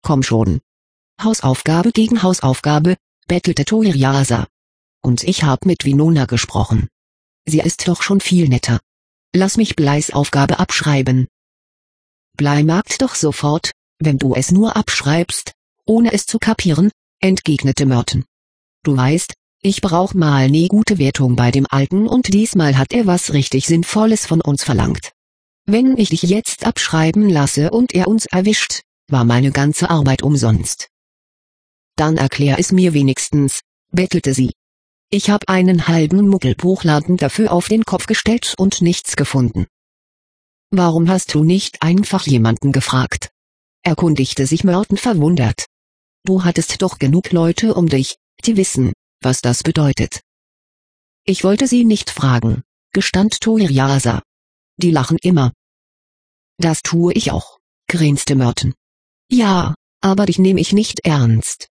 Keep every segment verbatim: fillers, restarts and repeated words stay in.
komm schon. Hausaufgabe gegen Hausaufgabe, bettelte Toyirasa. Und ich hab mit Winona gesprochen. Sie ist doch schon viel netter. Lass mich Bleis Aufgabe abschreiben. Blei mag doch sofort, wenn du es nur abschreibst, ohne es zu kapieren, entgegnete Merton. Du weißt, ich brauch mal nie gute Wertung bei dem Alten und diesmal hat er was richtig Sinnvolles von uns verlangt. Wenn ich dich jetzt abschreiben lasse und er uns erwischt, war meine ganze Arbeit umsonst. Dann erklär es mir wenigstens, bettelte sie. Ich hab einen halben Muggelbuchladen dafür auf den Kopf gestellt und nichts gefunden. Warum hast du nicht einfach jemanden gefragt? Erkundigte sich Merton verwundert. Du hattest doch genug Leute um dich, die wissen, was das bedeutet. Ich wollte sie nicht fragen, gestand Toyirasa. Die lachen immer. Das tue ich auch, grinste Merton. Ja, aber dich nehme ich nicht ernst.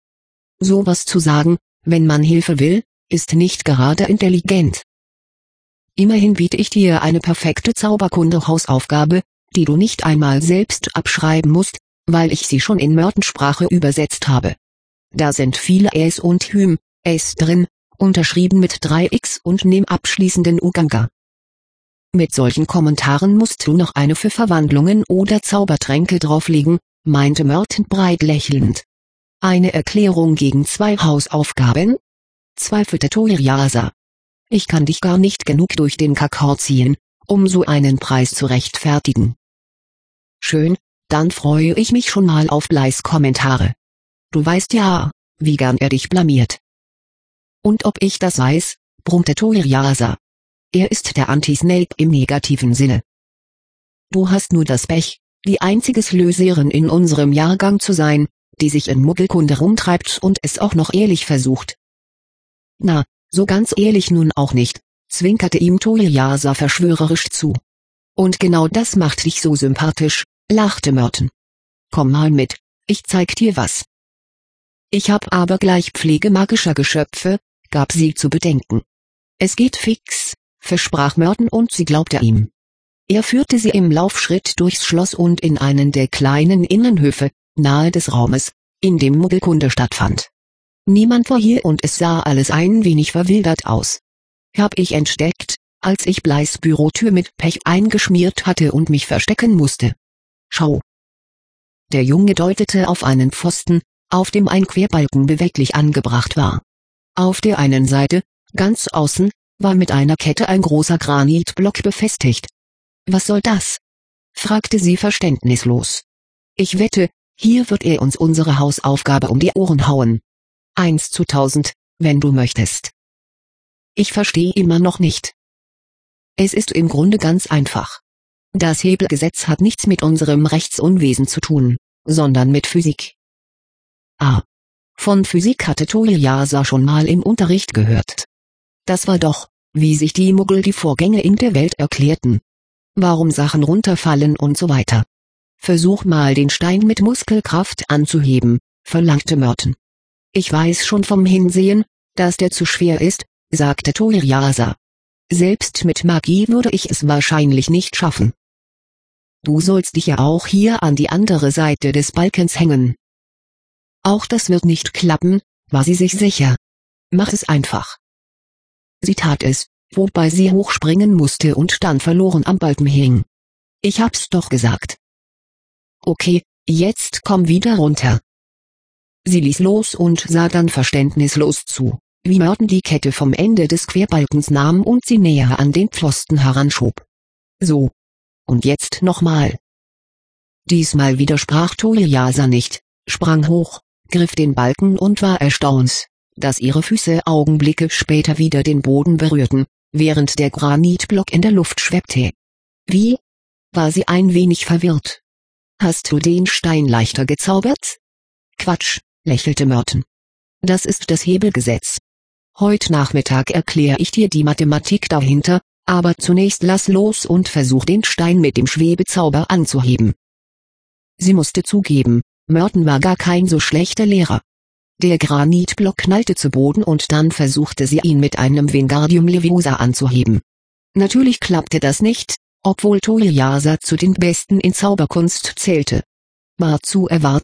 Sowas zu sagen, wenn man Hilfe will, ist nicht gerade intelligent. Immerhin biete ich dir eine perfekte Zauberkunde-Hausaufgabe, die du nicht einmal selbst abschreiben musst, weil ich sie schon in Mertensprache übersetzt habe. Da sind viele Äs und Hym, Äs drin, unterschrieben mit drei X und nem abschließenden Uganga. Mit solchen Kommentaren musst du noch eine für Verwandlungen oder Zaubertränke drauflegen, meinte Merton breit lächelnd. Eine Erklärung gegen zwei Hausaufgaben? Zweifelte Toyirasa. Ich kann dich gar nicht genug durch den Kakao ziehen, um so einen Preis zu rechtfertigen. Schön, dann freue ich mich schon mal auf Bleis Kommentare. Du weißt ja, wie gern er dich blamiert. Und ob ich das weiß, brummte Toyirasa. Er ist der Anti-Snape im negativen Sinne. Du hast nur das Pech, die einzige Slöserin in unserem Jahrgang zu sein, die sich in Muggelkunde rumtreibt und es auch noch ehrlich versucht. Na, so ganz ehrlich nun auch nicht, zwinkerte ihm Toyirasa verschwörerisch zu. Und genau das macht dich so sympathisch, lachte Merton. Komm mal mit, ich zeig dir was. Ich hab aber gleich Pflege magischer Geschöpfe, gab sie zu bedenken. Es geht fix, versprach Merton und sie glaubte ihm. Er führte sie im Laufschritt durchs Schloss und in einen der kleinen Innenhöfe, nahe des Raumes, in dem Muggelkunde stattfand. Niemand war hier und es sah alles ein wenig verwildert aus. Hab ich entdeckt, als ich Bleis Bürotür mit Pech eingeschmiert hatte und mich verstecken musste. Schau. Der Junge deutete auf einen Pfosten, auf dem ein Querbalken beweglich angebracht war. Auf der einen Seite, ganz außen, war mit einer Kette ein großer Granitblock befestigt. Was soll das? Fragte sie verständnislos. Ich wette, hier wird er uns unsere Hausaufgabe um die Ohren hauen. Eins zu tausend, wenn du möchtest. Ich verstehe immer noch nicht. Es ist im Grunde ganz einfach. Das Hebelgesetz hat nichts mit unserem Rechtsunwesen zu tun, sondern mit Physik. Ah. Von Physik hatte Toyirasa schon mal im Unterricht gehört. Das war doch, wie sich die Muggel die Vorgänge in der Welt erklärten. Warum Sachen runterfallen und so weiter. Versuch mal den Stein mit Muskelkraft anzuheben, verlangte Merton. Ich weiß schon vom Hinsehen, dass der zu schwer ist, sagte Toyirasa. Selbst mit Magie würde ich es wahrscheinlich nicht schaffen. Du sollst dich ja auch hier an die andere Seite des Balkens hängen. Auch das wird nicht klappen, war sie sich sicher. Mach es einfach. Sie tat es, wobei sie hochspringen musste und dann verloren am Balken hing. Ich hab's doch gesagt. Okay, jetzt komm wieder runter. Sie ließ los und sah dann verständnislos zu, wie Merton die Kette vom Ende des Querbalkens nahm und sie näher an den Pfosten heranschob. So. Und jetzt nochmal. Diesmal widersprach Toyirasa nicht, sprang hoch, griff den Balken und war erstaunt, dass ihre Füße Augenblicke später wieder den Boden berührten, während der Granitblock in der Luft schwebte. Wie? War sie ein wenig verwirrt. Hast du den Stein leichter gezaubert? Quatsch, lächelte Merton. Das ist das Hebelgesetz. Heute Nachmittag erkläre ich dir die Mathematik dahinter, aber zunächst lass los und versuch den Stein mit dem Schwebezauber anzuheben. Sie musste zugeben, Merton war gar kein so schlechter Lehrer. Der Granitblock knallte zu Boden und dann versuchte sie ihn mit einem Wingardium Leviosa anzuheben. Natürlich klappte das nicht, obwohl Toyirasa zu den Besten in Zauberkunst zählte. War zu erwarten,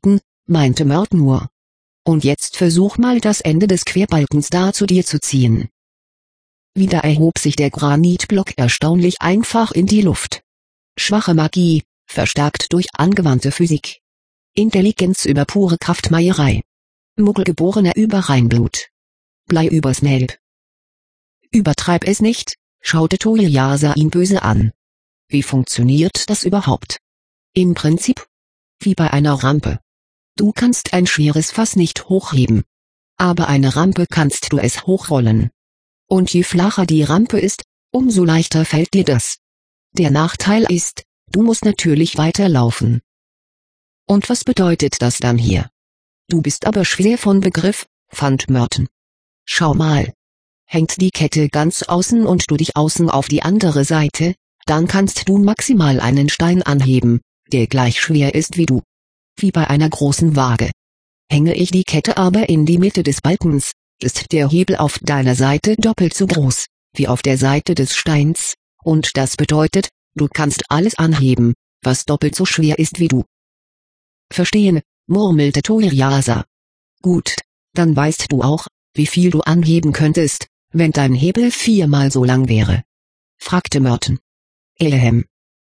meinte Merton nur. Und jetzt versuch mal das Ende des Querbalkens da zu dir zu ziehen. Wieder erhob sich der Granitblock erstaunlich einfach in die Luft. Schwache Magie, verstärkt durch angewandte Physik. Intelligenz über pure Kraftmeierei. Muggelgeborener über Reinblut. Blei übers Nelb. Übertreib es nicht, schaute Toyasa ihn böse an. Wie funktioniert das überhaupt? Im Prinzip wie bei einer Rampe. Du kannst ein schweres Fass nicht hochheben. Aber eine Rampe kannst du es hochrollen. Und je flacher die Rampe ist, umso leichter fällt dir das. Der Nachteil ist, du musst natürlich weiterlaufen. Und was bedeutet das dann hier? Du bist aber schwer von Begriff, fand Merton. Schau mal. Hängt die Kette ganz außen und du dich außen auf die andere Seite, dann kannst du maximal einen Stein anheben, der gleich schwer ist wie du. Wie bei einer großen Waage. Hänge ich die Kette aber in die Mitte des Balkens, ist der Hebel auf deiner Seite doppelt so groß, wie auf der Seite des Steins, und das bedeutet, du kannst alles anheben, was doppelt so schwer ist wie du. Verstehen, murmelte Toyasa. Gut, dann weißt du auch, wie viel du anheben könntest, wenn dein Hebel viermal so lang wäre. Fragte Merton. Ehem.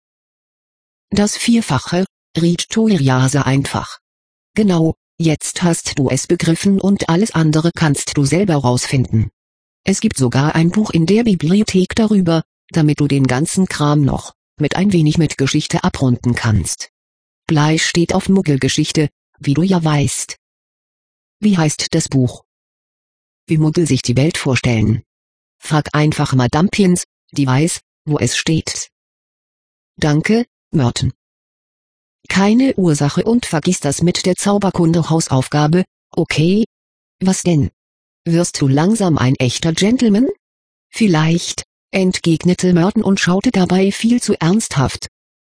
Das Vierfache, riet Toyasa einfach. Genau, jetzt hast du es begriffen und alles andere kannst du selber rausfinden. Es gibt sogar ein Buch in der Bibliothek darüber, damit du den ganzen Kram noch, mit ein wenig mit Geschichte abrunden kannst. Blei steht auf Muggelgeschichte, wie du ja weißt. Wie heißt das Buch? Wie Muggel sich die Welt vorstellen. Frag einfach Madame Pince, die weiß, wo es steht. Danke, Merton. Keine Ursache und vergiss das mit der Zauberkunde-Hausaufgabe, okay? Was denn? Wirst du langsam ein echter Gentleman? Vielleicht, entgegnete Merton und schaute dabei viel zu ernsthaft.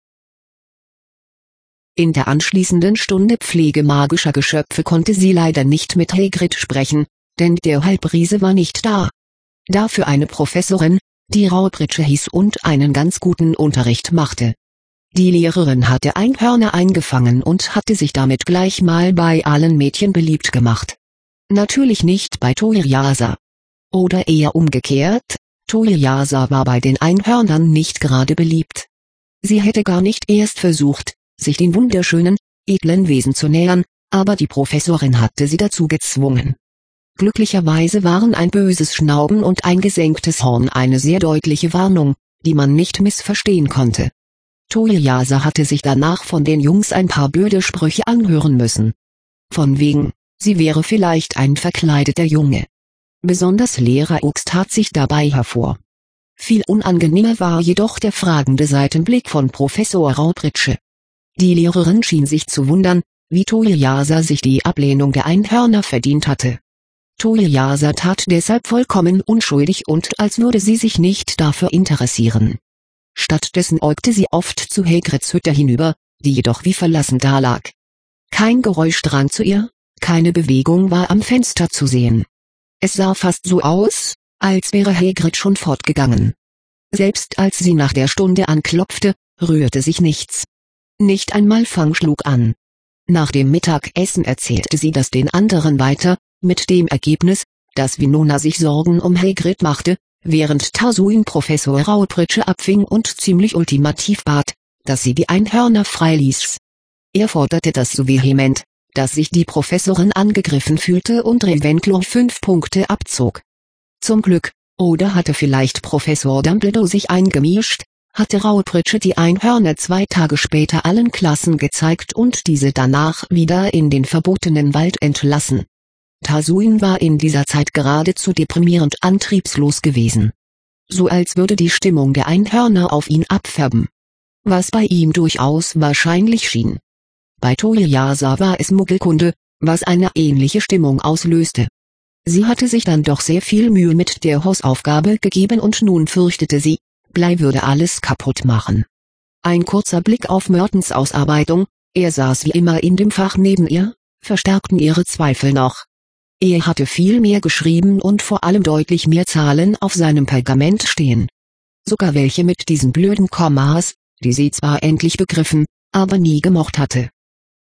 In der anschließenden Stunde Pflege magischer Geschöpfe konnte sie leider nicht mit Hagrid sprechen, denn der Halbriese war nicht da. Dafür eine Professorin, die Raubritsche hieß und einen ganz guten Unterricht machte. Die Lehrerin hatte Einhörner eingefangen und hatte sich damit gleich mal bei allen Mädchen beliebt gemacht. Natürlich nicht bei Toyasa. Oder eher umgekehrt, Toyasa war bei den Einhörnern nicht gerade beliebt. Sie hätte gar nicht erst versucht, sich den wunderschönen, edlen Wesen zu nähern, aber die Professorin hatte sie dazu gezwungen. Glücklicherweise waren ein böses Schnauben und ein gesenktes Horn eine sehr deutliche Warnung, die man nicht missverstehen konnte. Toyasa hatte sich danach von den Jungs ein paar blöde Sprüche anhören müssen. Von wegen, sie wäre vielleicht ein verkleideter Junge. Besonders Lehrer Ux tat sich dabei hervor. Viel unangenehmer war jedoch der fragende Seitenblick von Professor Raubritsche. Die Lehrerin schien sich zu wundern, wie Toyasa sich die Ablehnung der Einhörner verdient hatte. Toyasa tat deshalb vollkommen unschuldig und als würde sie sich nicht dafür interessieren. Stattdessen äugte sie oft zu Hagrids Hütte hinüber, die jedoch wie verlassen dalag. Kein Geräusch drang zu ihr, keine Bewegung war am Fenster zu sehen. Es sah fast so aus, als wäre Hagrid schon fortgegangen. Selbst als sie nach der Stunde anklopfte, rührte sich nichts. Nicht einmal Fang schlug an. Nach dem Mittagessen erzählte sie das den anderen weiter, mit dem Ergebnis, dass Winona sich Sorgen um Hagrid machte, während Tasuin Professor Raubritsche abfing und ziemlich ultimativ bat, dass sie die Einhörner freiließ. Er forderte das so vehement, dass sich die Professorin angegriffen fühlte und Ravenclaw fünf Punkte abzog. Zum Glück, oder hatte vielleicht Professor Dumbledore sich eingemischt, hatte Raubritsche die Einhörner zwei Tage später allen Klassen gezeigt und diese danach wieder in den verbotenen Wald entlassen. Tasuin war in dieser Zeit geradezu deprimierend antriebslos gewesen. So als würde die Stimmung der Einhörner auf ihn abfärben. Was bei ihm durchaus wahrscheinlich schien. Bei Toyasa war es Muggelkunde, was eine ähnliche Stimmung auslöste. Sie hatte sich dann doch sehr viel Mühe mit der Hausaufgabe gegeben und nun fürchtete sie, Blei würde alles kaputt machen. Ein kurzer Blick auf Mertons Ausarbeitung, er saß wie immer in dem Fach neben ihr, verstärkten ihre Zweifel noch. Er hatte viel mehr geschrieben und vor allem deutlich mehr Zahlen auf seinem Pergament stehen. Sogar welche mit diesen blöden Kommas, die sie zwar endlich begriffen, aber nie gemocht hatte.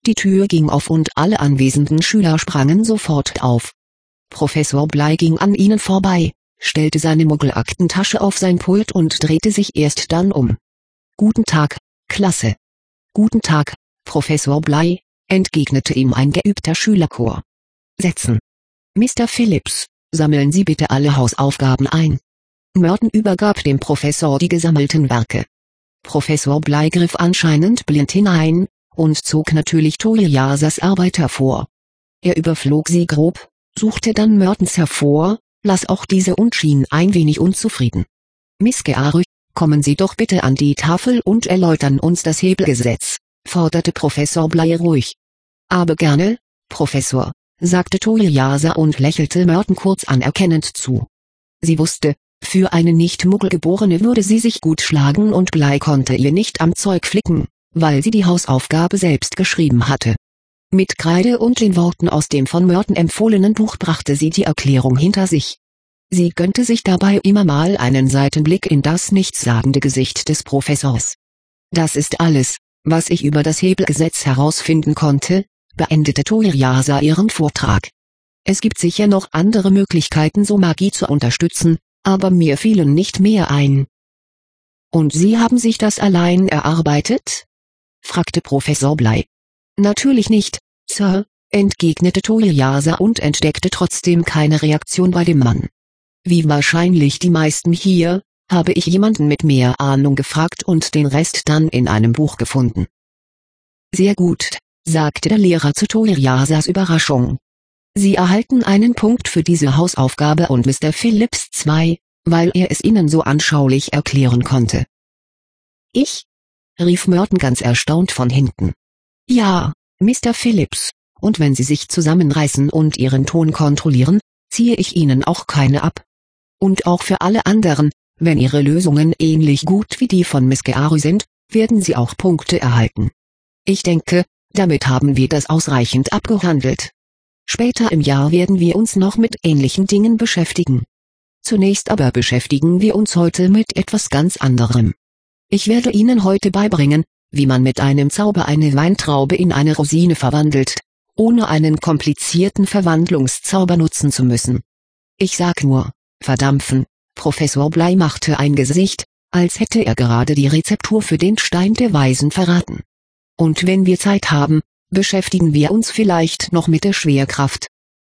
Die Tür ging auf und alle anwesenden Schüler sprangen sofort auf. Professor Bly ging an ihnen vorbei, stellte seine Muggelaktentasche auf sein Pult und drehte sich erst dann um. »Guten Tag, Klasse.« »Guten Tag, Professor Bly«, entgegnete ihm ein geübter Schülerchor. »Setzen. Mister Phillips, sammeln Sie bitte alle Hausaufgaben ein.« Merton übergab dem Professor die gesammelten Werke. Professor Bly griff anscheinend blind hinein und zog natürlich Toyliasas Arbeit hervor. Er überflog sie grob, suchte dann Mertons hervor, las auch diese und schien ein wenig unzufrieden. »Miss Geary, kommen Sie doch bitte an die Tafel und erläutern uns das Hebelgesetz«, forderte Professor Bly ruhig. »Aber gerne, Professor«, sagte Toyliasa und lächelte Merton kurz anerkennend zu. Sie wusste, für eine Nicht-Muggel-Geborene würde sie sich gut schlagen und Bly konnte ihr nicht am Zeug flicken, weil sie die Hausaufgabe selbst geschrieben hatte. Mit Kreide und den Worten aus dem von Merton empfohlenen Buch brachte sie die Erklärung hinter sich. Sie gönnte sich dabei immer mal einen Seitenblick in das nichtssagende Gesicht des Professors. »Das ist alles, was ich über das Hebelgesetz herausfinden konnte«, beendete Toyliasa ihren Vortrag. »Es gibt sicher noch andere Möglichkeiten, so Magie zu unterstützen, aber mir fielen nicht mehr ein.« »Und Sie haben sich das allein erarbeitet?« fragte Professor Bly. »Natürlich nicht, Sir«, entgegnete Toyliasa und entdeckte trotzdem keine Reaktion bei dem Mann. »Wie wahrscheinlich die meisten hier, habe ich jemanden mit mehr Ahnung gefragt und den Rest dann in einem Buch gefunden.« »Sehr gut«, sagte der Lehrer zu Toyliasas Überraschung. »Sie erhalten einen Punkt für diese Hausaufgabe und Mister Phillips zwei, weil er es Ihnen so anschaulich erklären konnte.« »Ich?«, rief Merton ganz erstaunt von hinten. »Ja, Mister Phillips, und wenn Sie sich zusammenreißen und Ihren Ton kontrollieren, ziehe ich Ihnen auch keine ab. Und auch für alle anderen, wenn Ihre Lösungen ähnlich gut wie die von Miss Geary sind, werden Sie auch Punkte erhalten. Ich denke, damit haben wir das ausreichend abgehandelt. Später im Jahr werden wir uns noch mit ähnlichen Dingen beschäftigen. Zunächst aber beschäftigen wir uns heute mit etwas ganz anderem. Ich werde Ihnen heute beibringen, wie man mit einem Zauber eine Weintraube in eine Rosine verwandelt, ohne einen komplizierten Verwandlungszauber nutzen zu müssen. Ich sag nur, verdampfen.« Professor Bly machte ein Gesicht, als hätte er gerade die Rezeptur für den Stein der Weisen verraten. »Und wenn wir Zeit haben, beschäftigen wir uns vielleicht noch mit der Schwerkraft.«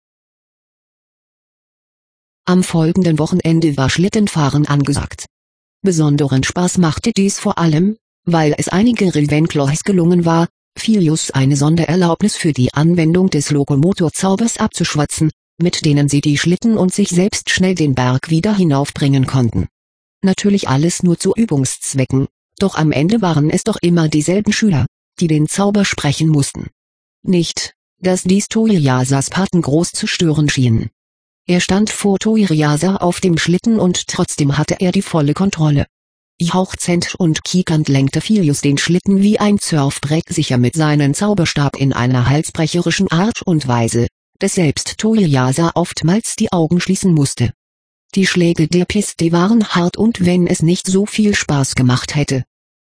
Am folgenden Wochenende war Schlittenfahren angesagt. Besonderen Spaß machte dies vor allem, weil es einigen Ravenclaws gelungen war, Filius eine Sondererlaubnis für die Anwendung des Lokomotorzaubers abzuschwatzen, mit denen sie die Schlitten und sich selbst schnell den Berg wieder hinaufbringen konnten. Natürlich alles nur zu Übungszwecken, doch am Ende waren es doch immer dieselben Schüler, die den Zauber sprechen mussten. Nicht, dass dies Toyliasas Paten groß zu stören schien. Er stand vor Toyliasa auf dem Schlitten und trotzdem hatte er die volle Kontrolle. Jauchzend und kiekernd lenkte Filius den Schlitten wie ein Surfbrett sicher mit seinem Zauberstab in einer halsbrecherischen Art und Weise, dass selbst Toyliasa oftmals die Augen schließen musste. Die Schläge der Piste waren hart und wenn es nicht so viel Spaß gemacht hätte.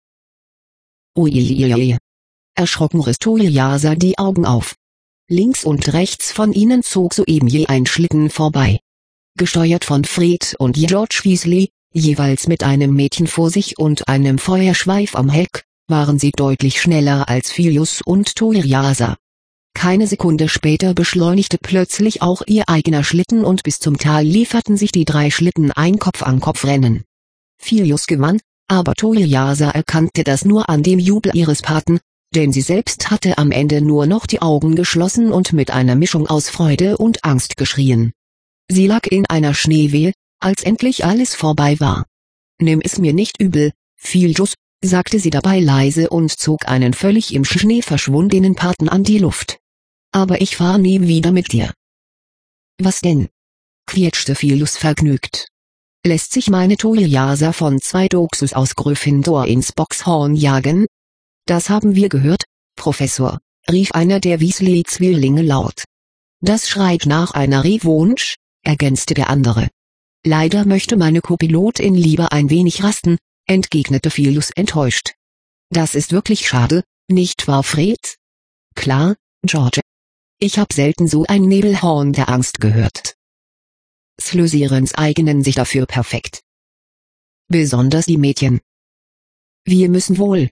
Ojejeje. Erschrocken riss Toyliasa die Augen auf. Links und rechts von ihnen zog soeben je ein Schlitten vorbei. Gesteuert von Fred und George Weasley, jeweils mit einem Mädchen vor sich und einem Feuerschweif am Heck, waren sie deutlich schneller als Filius und Toyliasa. Keine Sekunde später beschleunigte plötzlich auch ihr eigener Schlitten und bis zum Tal lieferten sich die drei Schlitten ein Kopf-an-Kopf-Rennen. Filius gewann, aber Toyliasa erkannte das nur an dem Jubel ihres Paten, denn sie selbst hatte am Ende nur noch die Augen geschlossen und mit einer Mischung aus Freude und Angst geschrien. Sie lag in einer Schneewehe, als endlich alles vorbei war. »Nimm es mir nicht übel, Filius«, sagte sie dabei leise und zog einen völlig im Schnee verschwundenen Paten an die Luft. »Aber ich fahr nie wieder mit dir.« »Was denn?« quietschte Filius vergnügt. »Lässt sich meine Toyliasa von zwei Doxus aus Gryffindor ins Boxhorn jagen?« »Das haben wir gehört, Professor«, rief einer der Weasley-Zwillinge laut. »Das schreit nach einer Revanche«, ergänzte der andere. »Leider möchte meine Co-Pilotin lieber ein wenig rasten«, entgegnete Filius enttäuscht. »Das ist wirklich schade, nicht wahr, Fred?« Klar, George. Ich hab selten so ein Nebelhorn der Angst gehört. Slytherins eignen sich dafür perfekt. Besonders die Mädchen. Wir müssen wohl.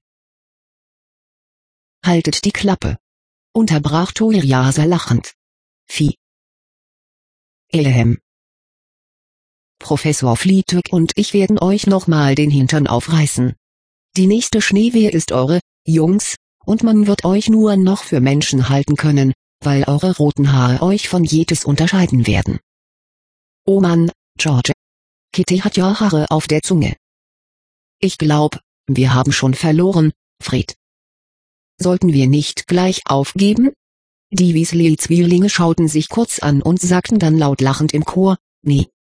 Haltet die Klappe, unterbrach Toriasa lachend. Vieh. Ehem. Professor Flitwick und ich werden euch nochmal den Hintern aufreißen. Die nächste Schneewehe ist eure, Jungs, und man wird euch nur noch für Menschen halten können, weil eure roten Haare euch von jedes unterscheiden werden. Oh Mann, George. Kitty hat ja Haare auf der Zunge. Ich glaub, wir haben schon verloren, Fred. Sollten wir nicht gleich aufgeben? Die Weasley-Zwillinge schauten sich kurz an und sagten dann laut lachend im Chor, nee.